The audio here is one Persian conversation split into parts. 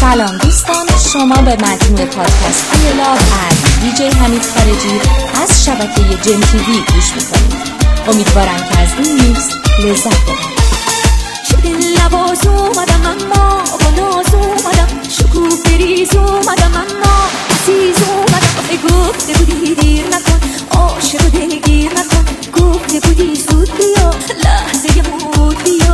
سلام دوستان، شما به مجموعه پادکست‌های لاو از دیجی حمید خارجی از شبکه جم تیوی گوش می‌کنید. امیدوارم که از این میکس لذت ببرید. شده لباس اومدم اما با ناز اومدم، شکوفه ریز اومدم اما عزیز اومدم. گفته بودی دیر نکن، عاشق و دلگیر نکن، گفته بودی زود بیا، لحظه مود بیا.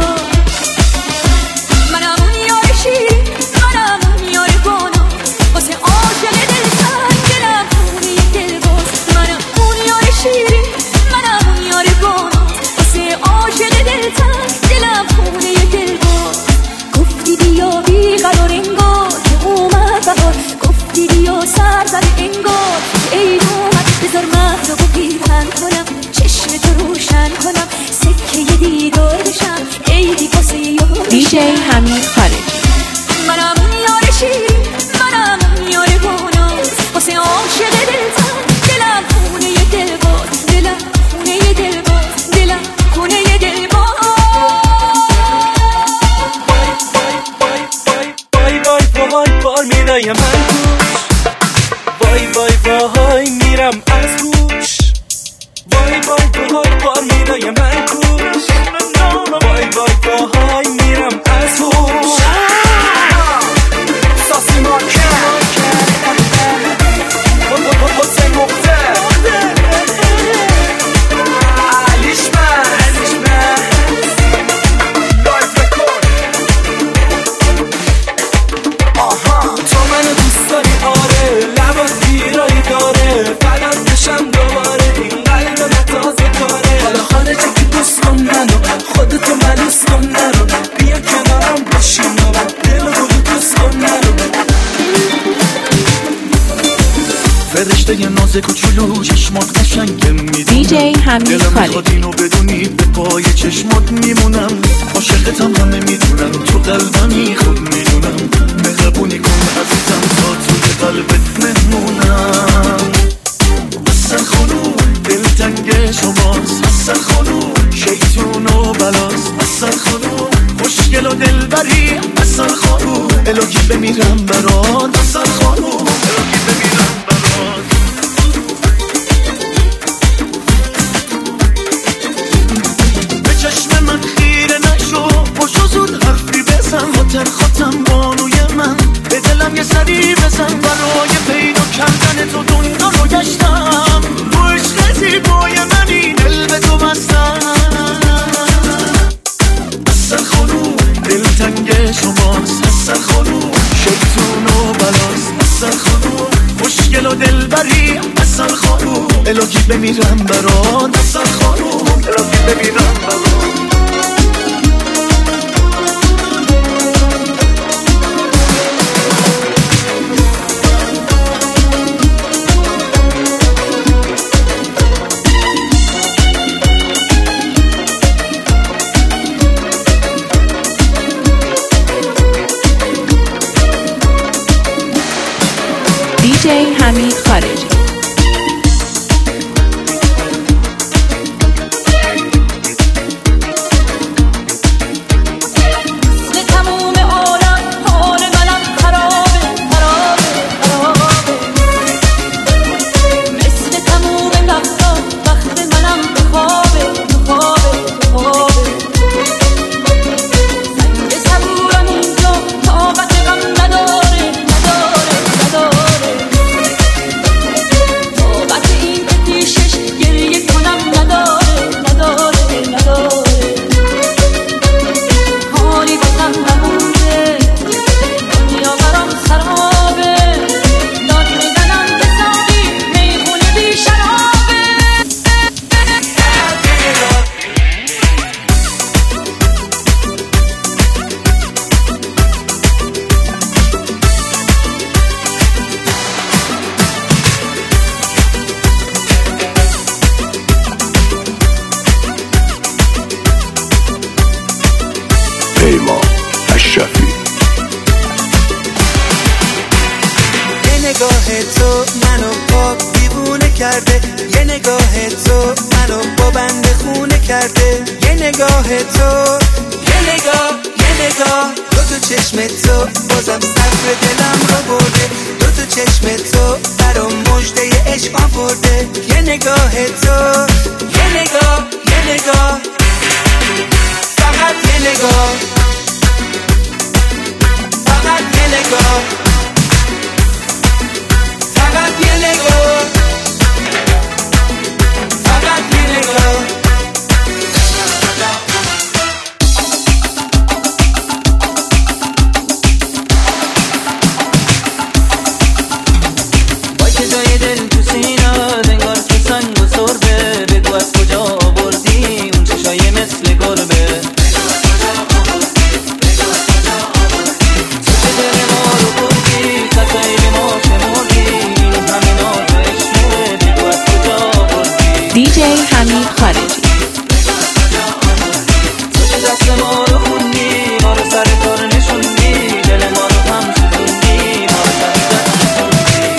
منم اون یار شیرین، منم اون یار گانا، واسه عاشق دلتنگ دلم خونه دلباز. منم اون یار شیرین، منم اون یار گانا، واسه عاشق دلتنگ دلم خونه دلباز. گفتی بیا بی قرار انگار که اومد بهار، گفتی بیا سر زده انگار که عید اومد. بذار من رو پیرهن کنم، چشم تو روشن کنم، سکه دیدار بشم، عیدی واسه یار. دیجی حمید خارجی. منم اون یار شیرین، منم اون یار گناز، واسه عاشق دلتنگ دلم خونه دلباز، دلم خونه دلباز، دلم خونه دلباز. وای وای وای بار میدای من گوش، وای وای وای میرم از گوش، وای وای وای بار میدای من گوش، وای وای وای میرم از گوش. ساسی مارکر حسین مختر علیش من لایف رکورد. آها تو منو دوست داری آره، لبات گیرایی داره، فقط بشم دوباره این قلب من تازه کاره. حالا خارجه که دوست کن منو، خودتو ملوس کن نرو، بیا کنارم بشین و دل خودو دوست کن نرو. فرشته ی ناز کوچولو چشمات قشنگه میدونم، دیجی حمید دلم خارجی. میخواد اینو بدونی به پای چشمات میمونم، عاشقتم همه میدونم، تو قلبمی خوب میدونم، مهربونی کن عزیزم تا توی قلبت مهمونم. حسن خانوم دلتنگ شماست، حسن خانوم شیطون و بلاست، حسن خانوم خوشگل و دلبری، حسن خانوم الهی بمیرم برات، حسن خانوم الهی بمیرم برات. به چشم من خیره نشو، پشو زود حرفی بزن، خاطر خاتم بانوی من، به دلم یه سری بزن، برای پیدا کردن تو دنیا رو گشتم، تو عشق زیبای منی دل به تو بستم. حسن خانوم دلتنگ شماست، حسن خانوم شیطون و بلاست، حسن خانوم خوشگل و دلبری، حسن خانوم الهی بمیرم برات، حسن خانوم الهی بمیرم برات. دیجی حمید خارجی. پیمان اشرفی. یه نگاه تو منو با دیوونه کرده، یه نگاه تو منو با بند خونه کرده، یه نگاه تو، یه نگاه چشم تو بازم صبر دلم رو برده، دو تا چشم تو برام مژده عشق آورده. یه نگاه تو، یه نگاه، یه نگاه، فقط یه نگاه، فقط یه نگاه، فقط یه نگاه، فقط یه نگاه. وای که جای دل تو سینات انگار تو سنگ و سربه، بگو از کجا آوردی اون چشای مثل گربه. تو که دل ما رو بردی خطایی به ما شمردی، این همه ناز و عشقه، بگو از کجا آوردی. دیجی حمید خارجی. تو که دست ما رو خوندی، ما رو سر کار نشوندی، دل ما رو هم سوزوندی، ما رو سر دست نشوندی.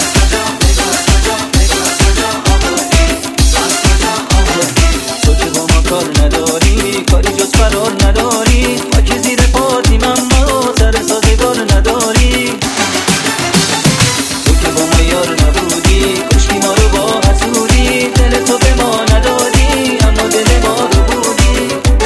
تو که با ما کار نداری، کاری جز فرار نداری، ما که زیر پاتیم اما سر سازگار نداری. تو که با ما یار نبودی، کشکی ما رو با حسودی، دل تو به ما ندادی اما دل ما رو بودی.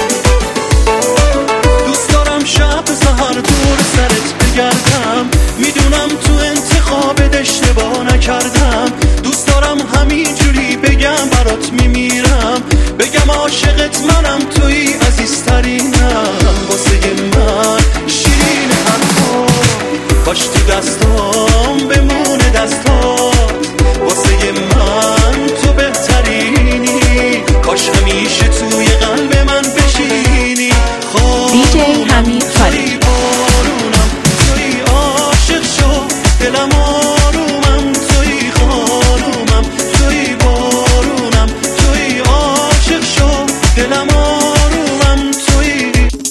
دوست دارم شب سحر دور سرت بگردم، میدونم تو انتخابت اشتباه نکردم. دوست دارم همینجوری بگم برات میمیرم، بگم عاشقت منم توی عزیزترینم. واسه من شیرین حرفا باش تو دستام بمونه دستات، واسه من تو بهترینی، کاش همیشه توی قلب من بشینی. دیجی حمید خارجی. بارونم توی عاشق شو، دلم آرومم توی خانومم، توی بارونم توی عاشق شو، دلم آرومم توی.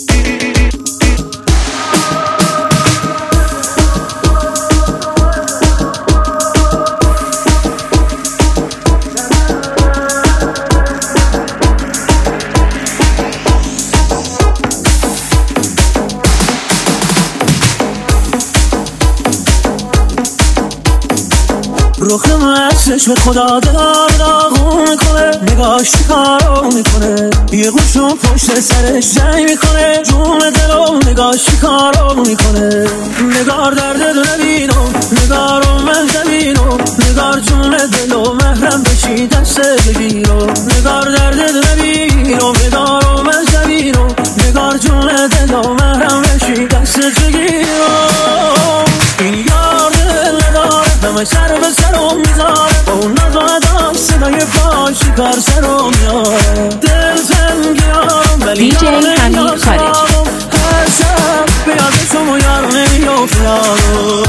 رخ من چشم خدا داغون میکنه، نگاهش کارو میکنه، یه گوشو پشت سرش جنگ میکنه، جون دلو نگاهش کارو میکنه. نگار درد نبینو، نگارو من زمینو، نگار جون دلو محرم بشی دست بگیرو. نگار درد نبینو، نگارو من زمینو، نگار جون دلو محرم بشی دست بگیرو. این یار دل نداره همه سر به سرم میذاره، با اون نزاده صدای پا شکار سرم میاره. دل تنگیارم ولی دیجی حمید خارجی. هر شب به یاد شما یار نمیافت یارو.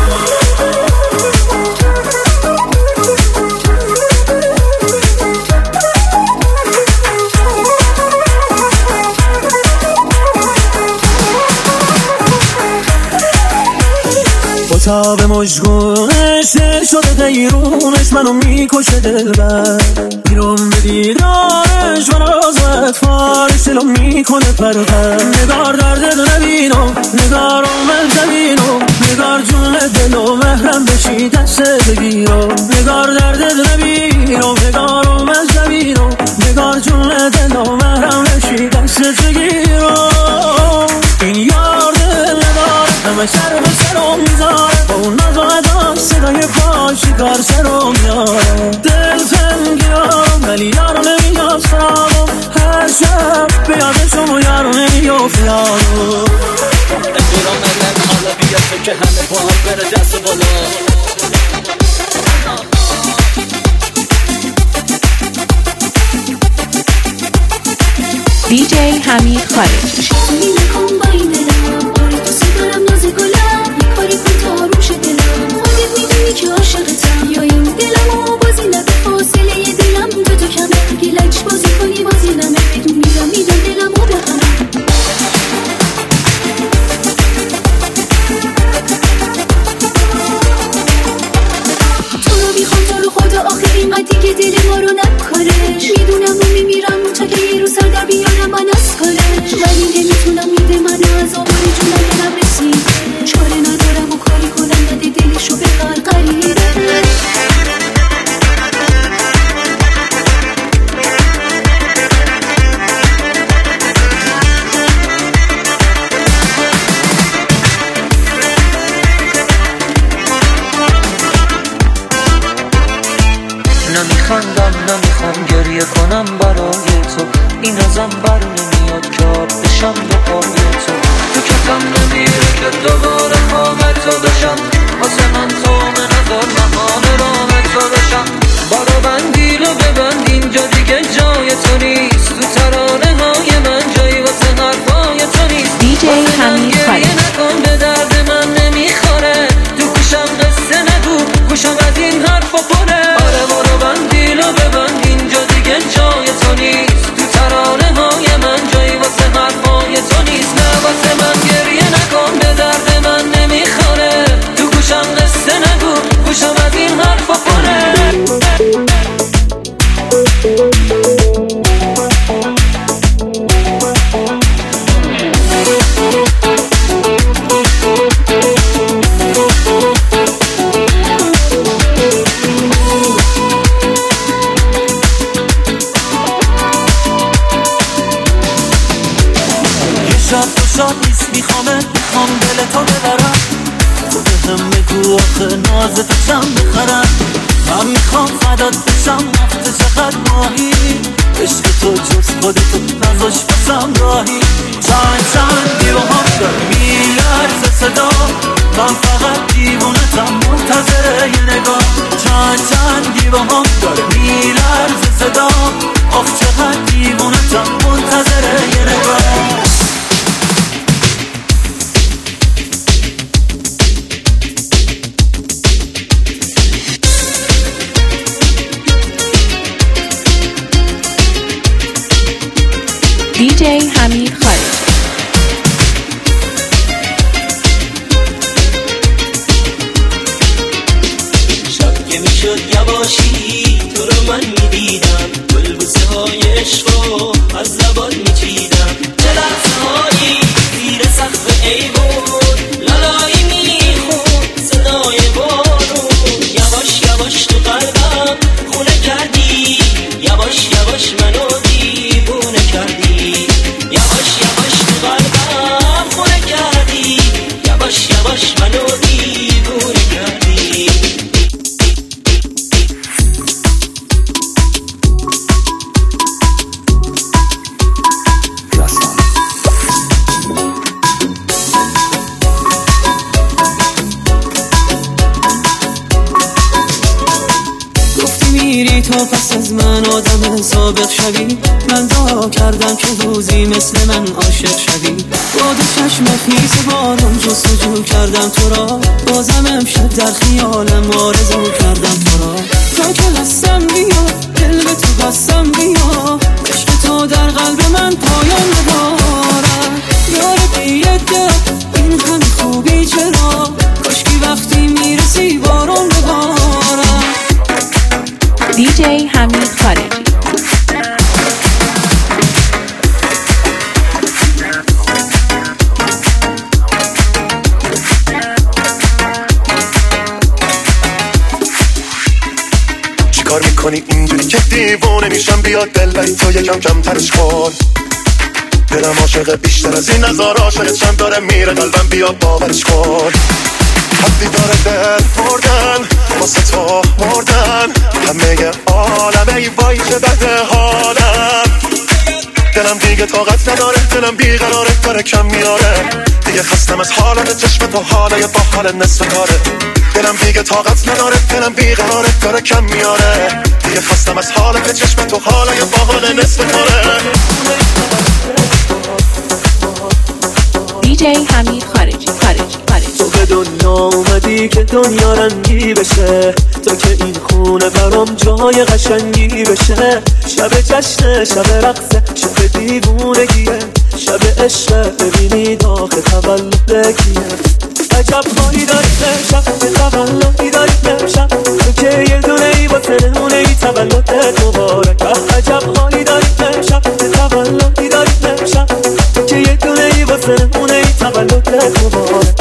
تا به مشگونش شده غیرونش منو میکشه دلبر، بیرون به دیدارش من آزاد فارش دلو میکنه پرپر. نگار درد نبینو، نگارو من زمینو، نگار جون دلو محرم بشی دست بگیرو. نگار درد نبینو، نگارو من زمینو، نگار جون دلو محرم بشی دست بگیرو. این یار دل نداره همه سر به سرم میذاره، با اون نزاده صدای پا شکار سرم میاره. دل تنگیارم ولی یارو نمیافتم، هر شب به یاد شما یارو نمیافت یارو. احترام من حالا بیا تو که همه با هم بره دست بالا. دیجی حمید خارجی. میخوام با این دلم آره دوست دارم ناز گلم، یه کاری کن تا روش دلم، خودت میدونی که عاشقتم، یا این دلمو بازی نده فاصله دلم تو کمه، گلچ بازی کنی بازی نمه، بدون میدم دلمو به هم. تو رو میخوام تو رو خدا آخه اینقدر دیگه دل ما رو نکاره، میدونم رو میمیرم تا که یه رو سر در بیارم من از کاره، ولی نمیتونم میده منو از باشم با پای تو کتم نمیره که دوباره خواب تو بشم واسه من تو به نظر نهان راه تو بشم بارو بندیلو ببند اینجا دیگه جای تو نیست تو ترانه های من جایی واسه حرفای تو نیست DJ حمید خالد نکن به درد من نمیخوره تو گوشم قصه نگو گوشم از این حرفا پره آره بارو بندیلو ببند اینجا دیگه جای تو نیست تو ترانه های من جایی واسه حرفای تو نیست نه واسه من گریه نکن به درد من نمیخوره تو گوشم قصه نگو گوشم از این حرفا پره شاد نیست میخوام دل تو ببرم تو به هم بگو آخه ناز پیشم بخرم من میخوام فدات بشم وقت چقدر ماهی عشق تو جز خودتو نزاش بسم راهی چند دیوهام داره میلرزه صدا من فقط دیوونتم منتظر یه نگاه چند دیوهام داره میلرزه صدا آخ چقدر دیوونتم منتظر یه نگاه DJ حمید خالد شب که میشد یواشی تو رو من میدیدم بلبوسه های عشقو از زبان میچیدم چه لحظه هایی زیر سقف ایوون لالایی میخون صدای بارون یواش یواش تو قلبم خونه کردی یواش یواش منو دیوونه کردی یواش یواش تو قلبم خونه کردی یواش یواش منو دیوونه کردی گفتی میری تا پس از من آدم سابق شوی من دعا کردم که روزی مثل من عاشق شوی با دو چشم خیس بارم جستجو کردم تو را بازم امشب در خیالم آرزو کردم تو را تا که هستم بیا دل به تو بستم بیا عشق تو در قلب من پایان ندارد یار بیده این همه خوبی چرا کاشکی وقتی میرسی بارم ببارد DJ حمید خالدی چیکار میکنی اینجوری که دیوونه میشم بیاد دلبری تو یکم کمترش کن دلم عاشق بیشتر از این نظار عاشقشم داره میره قلبم بیاد باورش کن حدی داره دل بردن واسه تو مردن همه عالمه ای وای چه بده حالم دلم دیگه طاقت نداره دلم بیقراره داره کم میاره دیگه خستم از حالت چشم تو حاله با حال نصف کاره دلم دیگه طاقت نداره دلم بیقراره داره کم میاره دیگه خستم از حالت چشم تو حاله با حال نصف کاره DJ حمید خارجی تو به دنیا اومدی که دنیا رنگی بشه تا که این خونه برام جای قشنگی بشه شب جشن شب رقصه شب دیوونگیه شب عشق ببینید آخه تولد کیه عجب حالی داری شب تولدی داری شب تو که یه دونه ای واسه نمونه ای تولدت مبارک عجب حالی داری شب تولدی داری شب تو که یه دونه ای واسه نمونه ای تولدت مبارک